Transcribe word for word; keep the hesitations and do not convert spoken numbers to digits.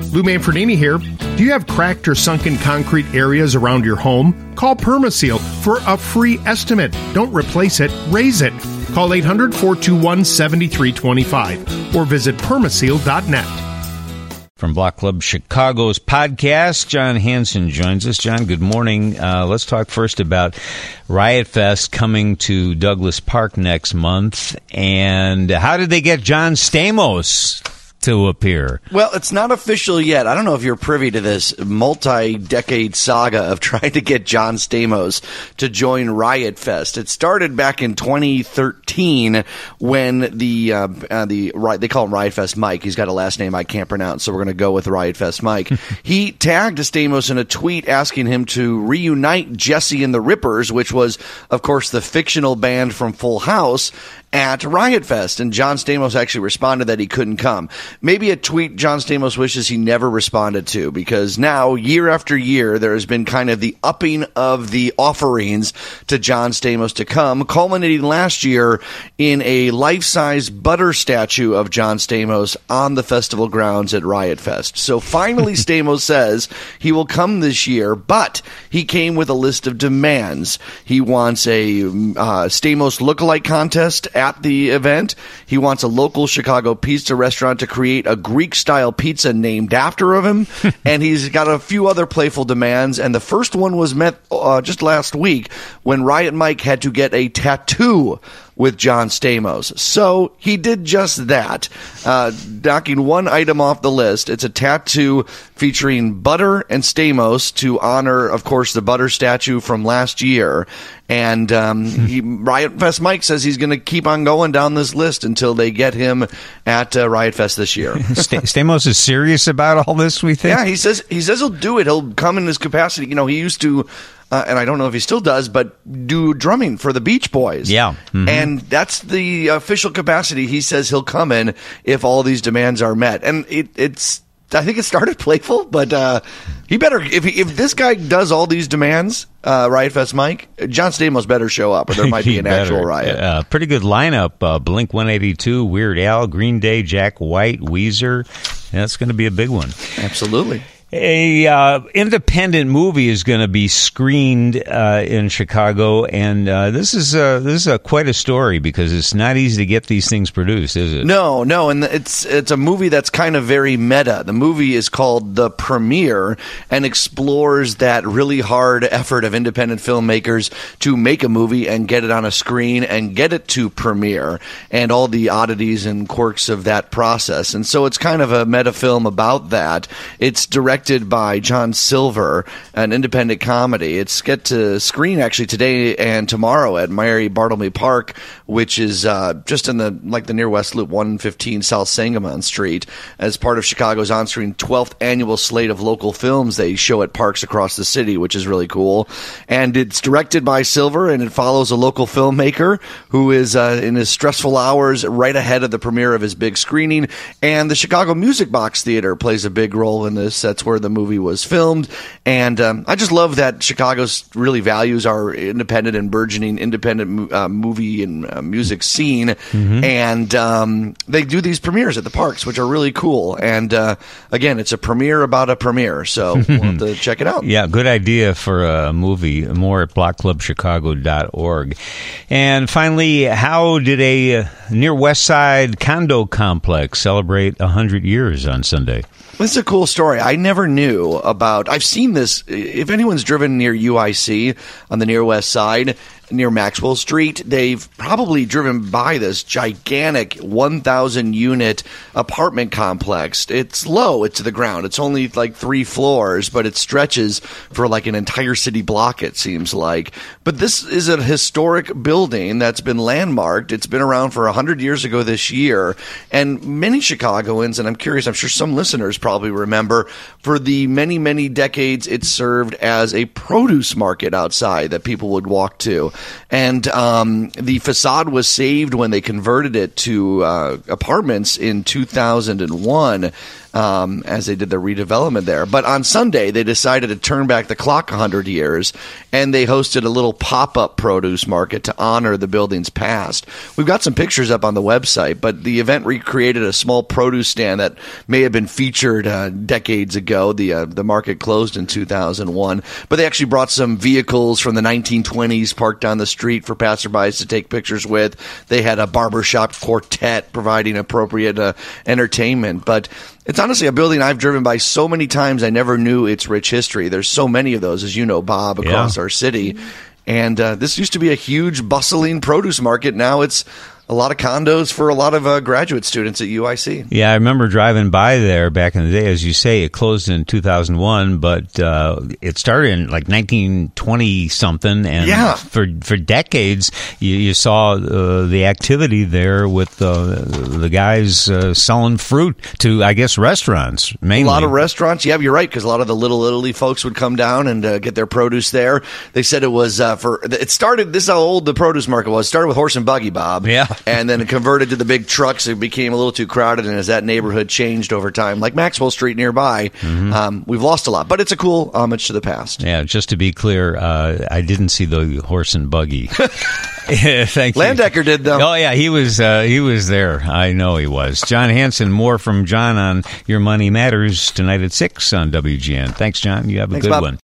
Lou Manfredini here. Do you have cracked or sunken concrete areas around your home? Call Permaseal for a free estimate. Don't replace it, raise it. Call eight hundred, four two one, seven three two five or visit permaseal dot net. From Block Club Chicago's podcast, John Hanson joins us. John, good morning. Uh, let's talk first about Riot Fest coming to Douglas Park next month. And how did they get John Stamos to appear? Well, it's not official yet. I don't know if you're privy to this multi-decade saga of trying to get John Stamos to join Riot Fest. It started back in twenty thirteen when the uh, uh, the they call him Riot Fest Mike. He's got a last name I can't pronounce, so we're going to go with Riot Fest Mike. He tagged Stamos in a tweet asking him to reunite Jesse and the Rippers, which was, of course, the fictional band from Full House, at Riot Fest, and John Stamos actually responded that he couldn't come. Maybe a tweet John Stamos wishes he never responded to, because now, year after year, there has been kind of the upping of the offerings to John Stamos to come, culminating last year in a life-size butter statue of John Stamos on the festival grounds at Riot Fest. So finally, Stamos says he will come this year, but he came with a list of demands. He wants a uh, Stamos lookalike contest at the event. He wants a local Chicago pizza restaurant to create a Greek-style pizza named after of him, and he's got a few other playful demands, and the first one was met uh, just last week when Riot Mike had to get a tattoo with John Stamos. So he did just that, uh, knocking one item off the list. It's a tattoo featuring Butter and Stamos to honor, of course, the Butter statue from last year. And um, he, Riot Fest Mike says he's going to keep on going down this list until they get him at uh, Riot Fest this year. St- Stamos is serious about all this, we think? Yeah, he says he says he'll do it. He'll come in his capacity. You know, he used to, uh, and I don't know if he still does, but do drumming for the Beach Boys. Yeah. Mm-hmm. And that's the official capacity he says he'll come in if all these demands are met. And it, it's, I think it started playful, but uh, he better, if he, if this guy does all these demands, uh, Riot Fest Mike, John Stamos better show up, or there might be an better. actual riot. Uh, pretty good lineup. Uh, Blink one eighty-two, Weird Al, Green Day, Jack White, Weezer. That's going to be a big one. Absolutely. A uh, independent movie is going to be screened uh, in Chicago, and uh, this is uh, this is a, quite a story, because it's not easy to get these things produced, is it? No, no, and it's it's a movie that's kind of very meta. The movie is called The Premiere and explores that really hard effort of independent filmmakers to make a movie and get it on a screen and get it to premiere, and all the oddities and quirks of that process. And so it's kind of a meta film about that. It's directed by John Silver, an independent comedy. It's get to screen actually today and tomorrow at Mary Bartleby Park, which is uh, just in the like the near West Loop, one fifteen South Sangamon Street, as part of Chicago's on-screen twelfth annual slate of local films they show at parks across the city, which is really cool. And it's directed by Silver, and it follows a local filmmaker who is uh, in his stressful hours right ahead of the premiere of his big screening. And the Chicago Music Box Theater plays a big role in this. That's where the movie was filmed, and um, I just love that Chicago really values our independent and burgeoning independent uh, movie and uh, music scene, mm-hmm. and um, they do these premieres at the parks, which are really cool. And uh, again, it's a premiere about a premiere, so we'll have to check it out. Yeah, good idea for a movie. More at block club chicago dot org. And finally, how did a uh, near West Side condo complex celebrate one hundred years on Sunday? This is a cool story. I never knew about. I've seen this. If anyone's driven near U I C on the near West Side, near Maxwell Street, they've probably driven by this gigantic one thousand unit apartment complex. It's low. It's to the ground. It's only like three floors, but it stretches for like an entire city block, it seems like. But this is a historic building that's been landmarked. It's been around for one hundred years ago this year. And many Chicagoans, and I'm curious, I'm sure some listeners probably remember, for the many, many decades, it served as a produce market outside that people would walk to. And um, the facade was saved when they converted it to uh, apartments in two thousand one. um, as they did the redevelopment there. But on Sunday, they decided to turn back the clock one hundred years, and they hosted a little pop-up produce market to honor the building's past. We've got some pictures up on the website, but the event recreated a small produce stand that may have been featured uh, decades ago. The uh, the market closed in two thousand one, but they actually brought some vehicles from the nineteen twenties parked down the street for passerbys to take pictures with. They had a barbershop quartet providing appropriate uh, entertainment, but it's honestly a building I've driven by so many times I never knew its rich history. There's so many of those, as you know, Bob, across yeah. our city. And uh, this used to be a huge, bustling produce market. Now it's a lot of condos for a lot of uh, graduate students at U I C. Yeah, I remember driving by there back in the day. As you say, it closed in two thousand one, but uh, it started in like nineteen twenty something, and yeah. for for decades you, you saw uh, the activity there with uh, the guys uh, selling fruit to, I guess, restaurants mainly. A lot of restaurants. Yeah, you're right, because a lot of the Little Italy folks would come down and uh, get their produce there. They said it was uh, for it started. This is how old the produce market was. It started with horse and buggy, Bob. Yeah. And then it converted to the big trucks. It became a little too crowded, and as that neighborhood changed over time, like Maxwell Street nearby, mm-hmm. um, we've lost a lot. But it's a cool homage to the past. Yeah, just to be clear, uh, I didn't see the horse and buggy. Thank you. Landecker did, though. Oh, yeah, he was uh, he was there. I know he was. John Hanson, more from John on Your Money Matters tonight at six on W G N. Thanks, John. You have a Thanks, good Bob. one.